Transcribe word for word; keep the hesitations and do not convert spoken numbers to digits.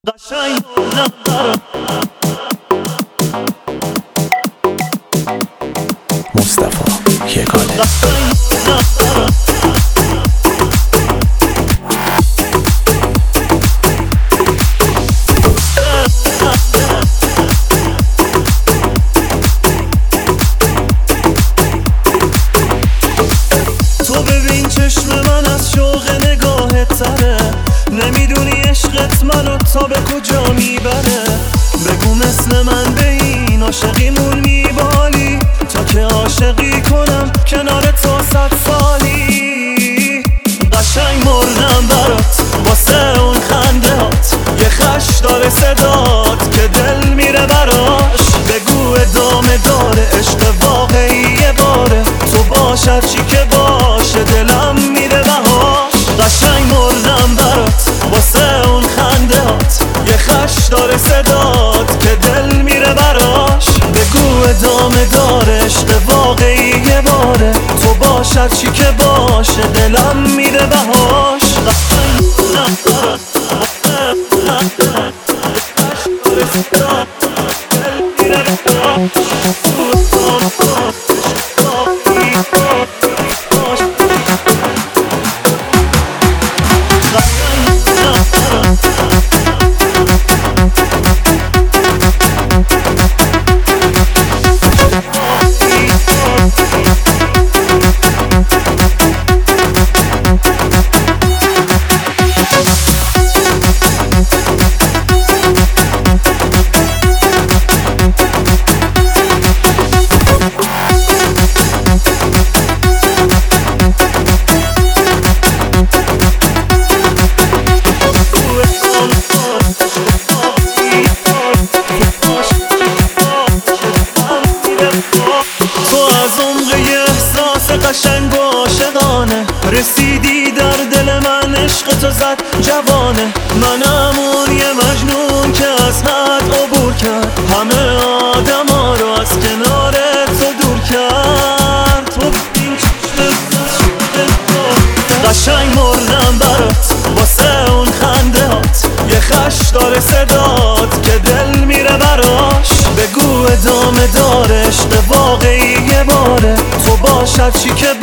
قشنگ ندارم. مصطفی یگانه. تو ببین چشم من از شوق نگاهت تره، نمیدونی عشقت منو تا به کجا میبره. بگو مثل من به این عاشقیمون میبالی، تا که عاشقی کنم کنار تو صد سالی. قشنگ مردم برات واسه اون خنده هات، یه خش داره صدات که دل میره براش. بگو ادامه داره عشق واقعی باره، تو باش هرچی که باشه دلم میره بهاش. قشنگ مردم برات واسه اون خنده هات، یه خش داره صدات که دل میره براش. بگو ادامه داره عشق واقعی باره، تو باش هرچی که باشه دلم میره بهاش. قشنگ مردم برات واسه اون خنده هات، یه خش داره صدات دل میره بهاش. قشنگ و عاشقانه رسیدی در دل من، عشق تو زد جوانه. منم اون یه مجنون که از حد عبور کرد، همه آدم ها رو از کنار تو دور کرد. تو این قشنگ مردم برات واسه اون خنده هات، یه خش داره صدات که دل میره براش. بگو ادامه داره عشق واقعی باره، تو باش هرچی که